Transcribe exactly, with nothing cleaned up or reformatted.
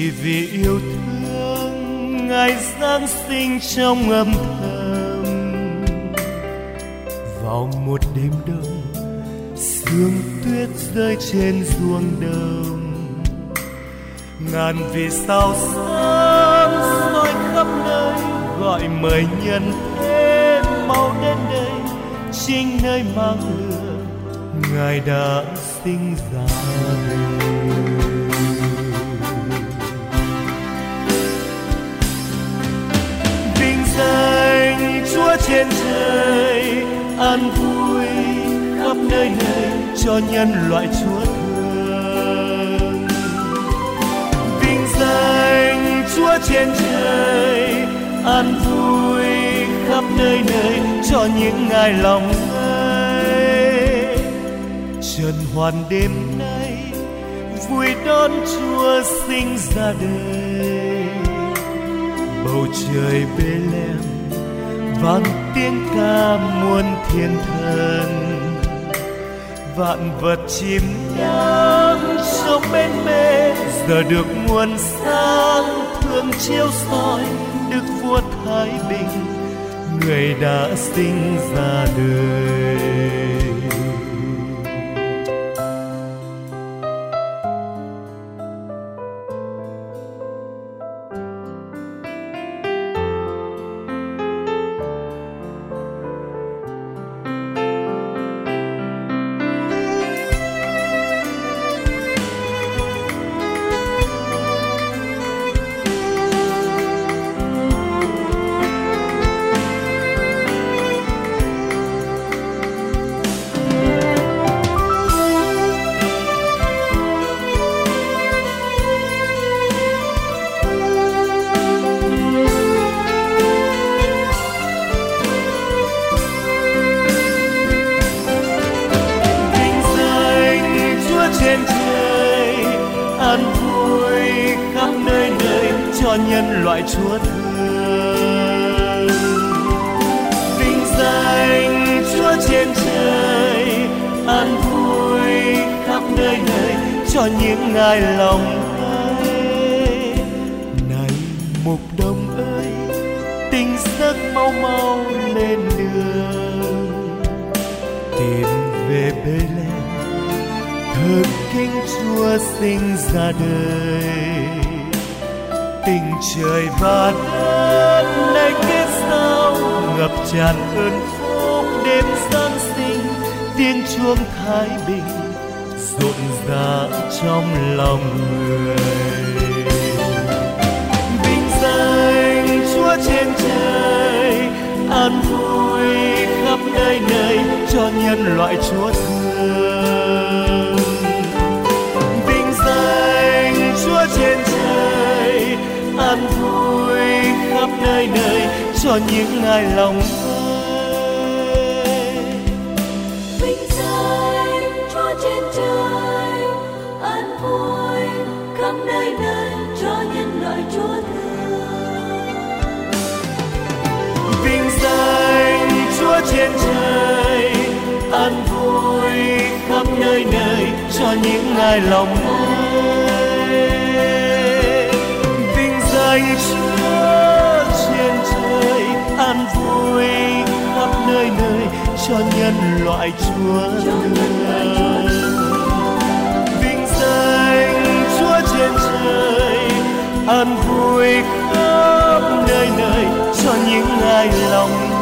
chỉ vì yêu thương ngày Giáng sinh trong âm thầm. Vào một đêm đông, sương tuyết rơi trên ruộng đồng, ngàn vì sao sáng soi khắp nơi, gọi mời nhân thế mau đến đây, chính nơi mang lửa Ngài đã sinh ra đời. Vinh danh Chúa trên trời, an vui khắp nơi nơi cho nhân loại Chúa thương. Vinh danh Chúa trên trời, an vui khắp nơi nơi cho những ai lòng ngây. Trần hoàn đêm nay vui đón Chúa sinh ra đời. Bầu trời Bê-lem vang tiếng ca muôn thiên thần, vạn vật chìm đắm trong bên mê, giờ được nguồn sáng thương chiếu soi. Đức vua Thái Bình người đã sinh ra đời. An vui khắp nơi nơi cho nhân loại Chúa thương. Vinh danh Chúa trên trời, an vui khắp nơi nơi cho những ai lòng ơi. Này mục đồng ơi, tỉnh giấc mau mau lên đường, tìm về Bê-lem thờ kính Chúa sinh ra đời. Tình trời và đất nay kết giao, ngập tràn ơn phúc đêm Giáng sinh. Tiếng chuông Thái Bình rộn rã trong lòng người. Vinh danh Chúa trên trời, an vui khắp nơi nơi cho nhân loại Chúa thương. Vinh danh Chúa trên trời, an vui khắp nơi nơi cho những ai lòng ơi. Vinh danh Chúa trên trời, an vui khắp nơi nơi cho nhân loại Chúa thương. Vinh danh Chúa trên trời, an vui khắp nơi nơi cho những ai lòng ơi. Vinh danh Chúa trên trời, an vui khắp nơi nơi cho nhân loại Chúa thương. Vinh danh Chúa trên trời, an vui khắp nơi nơi cho những ai lòng